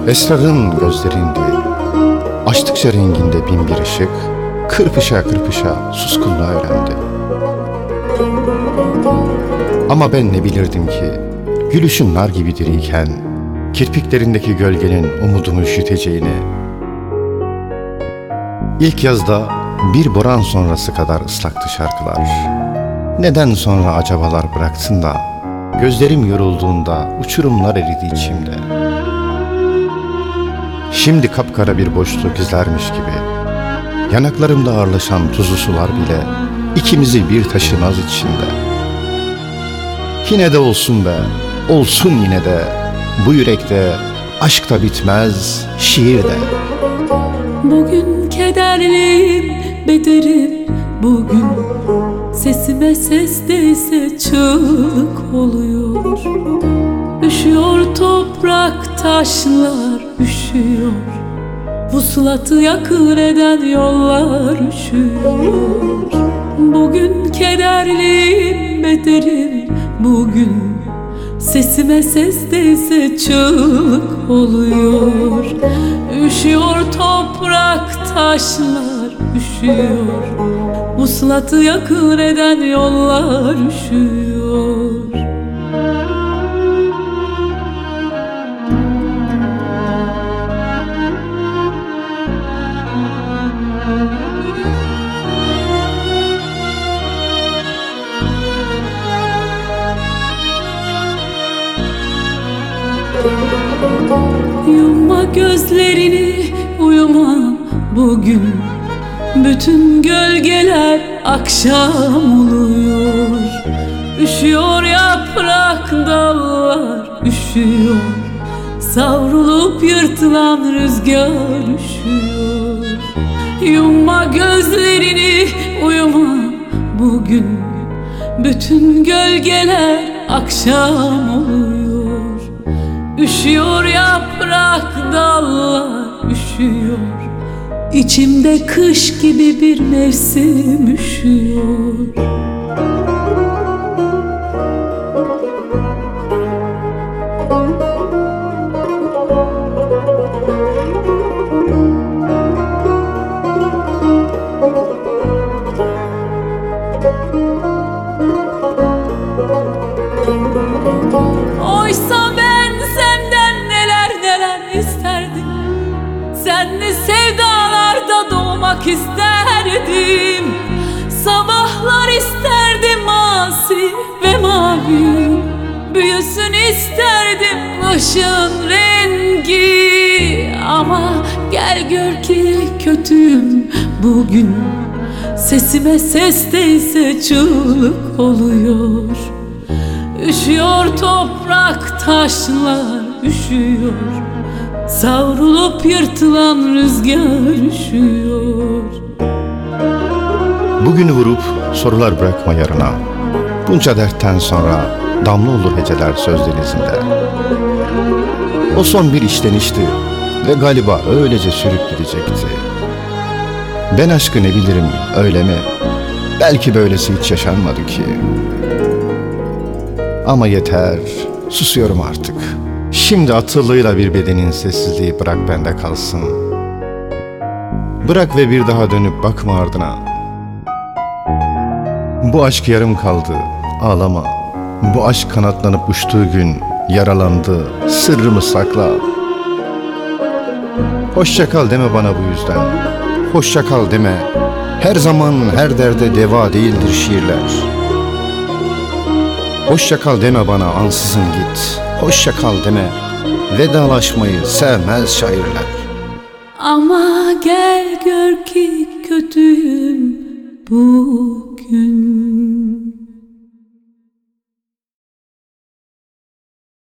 Esrarın gözlerinde, açtıkça renginde bin bir ışık, kırpışa kırpışa suskunluğa öğrendi. Ama ben ne bilirdim ki, gülüşün nar gibi diriyken, kirpiklerindeki gölgenin umudumu üşüteceğini. İlk yazda bir boran sonrası kadar ıslaktı şarkılar. Neden sonra acabalar bıraktın da, gözlerim yorulduğunda uçurumlar eridi içimde. Şimdi kapkara bir boşluk izlermiş gibi, yanaklarımda ağırlaşan tuzlu sular bile ikimizi bir taşımaz içinde. Yine de olsun be, olsun yine de, bu yürekte aşk da bitmez, şiir de. Bugün kederliyim, bederim bugün. Sesime ses değse çığlık oluyor. Üşüyor toprak, taşlar üşüyor. Vuslatı yakır eden yollar üşüyor. Bugün kederliyim, bederim bugün. Sesime ses değse çığlık oluyor. Üşüyor toprak, taşlar üşüyor. Vuslatı yakır eden yollar üşüyor. Yumma gözlerini, uyuma bugün. Bütün gölgeler akşam oluyor. Üşüyor yaprak, dallar üşüyor. Savrulup yırtılan rüzgar üşüyor. Yumma gözlerini, uyuma bugün. Bütün gölgeler akşam oluyor. Üşüyor yaprak, dallar üşüyor. İçimde kış gibi bir mevsim üşüyor. Oysa ben senden neler neler isterdim. Senli sevdalarda doğmak isterdim. Sabahlar isterdim asi ve mavi. Büyüsün isterdim ışığın rengi. Ama gel gör ki kötüyüm bugün. Sesime ses değse çığlık oluyor. Üşüyor toprak, taşlar üşüyor. Savrulup yırtılan rüzgar üşüyor. Bugünü vurup sorular bırakma yarına. Bunca dertten sonra damla olur heceler söz denizinde. O son bir işlenişti ve galiba öylece sürüp gidecekti. Ben aşkı ne bilirim, öyle mi? Belki böylesi hiç yaşanmadı ki. Ama yeter, susuyorum artık. Şimdi atılığıyla bir bedenin sessizliği bırak bende kalsın. Bırak ve bir daha dönüp bakma ardına. Bu aşk yarım kaldı, ağlama. Bu aşk kanatlanıp uçtuğu gün yaralandı, sırrımı sakla. Hoşça kal deme bana bu yüzden. Hoşça kal deme. Her zaman her derde deva değildir şiirler. Hoşça kal deme bana ansızın git. Hoşça kal deme. Vedalaşmayı sevmez şairler. Ama gel gör ki kötüyüm bugün.